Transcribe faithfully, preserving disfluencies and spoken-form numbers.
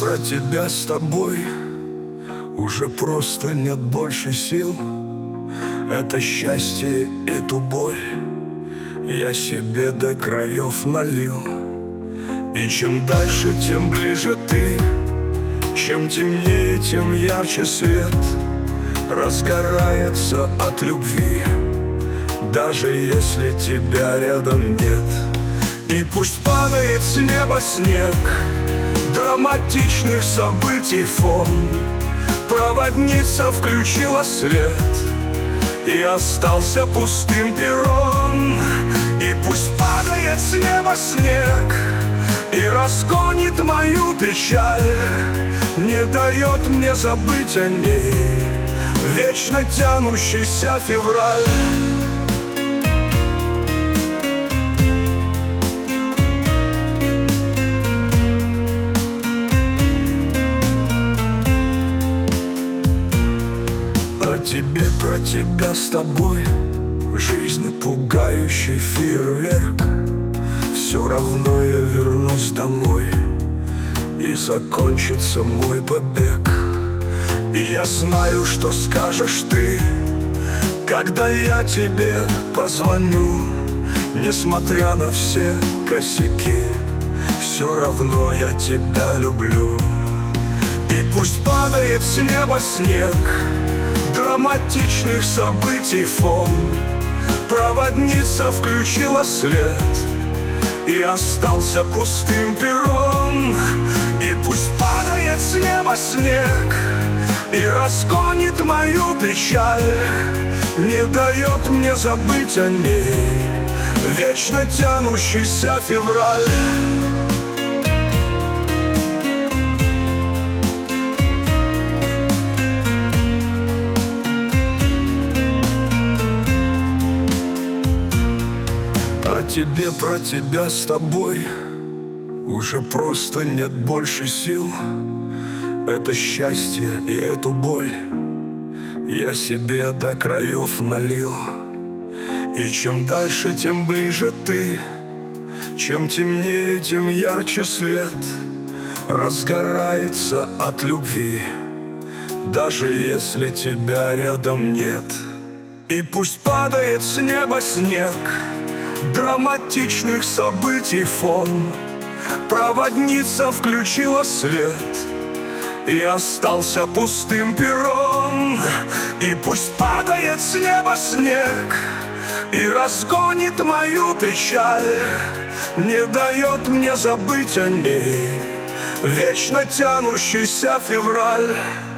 про тебя с тобой уже просто нет больше сил. Это счастье, эту боль я себе до краев налил. И чем дальше, тем ближе ты, чем темнее, тем ярче свет разгорается от любви, даже если тебя рядом нет. И пусть падает с неба снег драматичных событий фон, проводница включила свет, и остался пустым перрон. И пусть падает с неба снег и разгонит мою печаль, не дает мне забыть о ней вечно тянущийся февраль. О тебе, про тебя с тобой в жизни пугающий фейерверк. Все равно я вернусь домой, и закончится мой побег. И я знаю, что скажешь ты, когда я тебе позвоню. Несмотря на все косяки, все равно я тебя люблю. И пусть падает с неба снег драматичных событий фон, проводница включила свет, и остался пустым перрон. И пусть падает с неба снег и разгонит мою печаль, не дает мне забыть о ней вечно тянущийся февраль. О тебе, про тебя с тобой уже просто нет больше сил. Это счастье и эту боль я себе до краев налил. И чем дальше, тем ближе ты, чем темнее, тем ярче свет разгорается от любви, даже если тебя рядом нет. И пусть падает с неба снег драматичных событий фон, проводница включила свет, и остался пустым перрон. И пусть падает с неба снег и разгонит мою печаль, не дает мне забыть о ней вечно тянущийся февраль.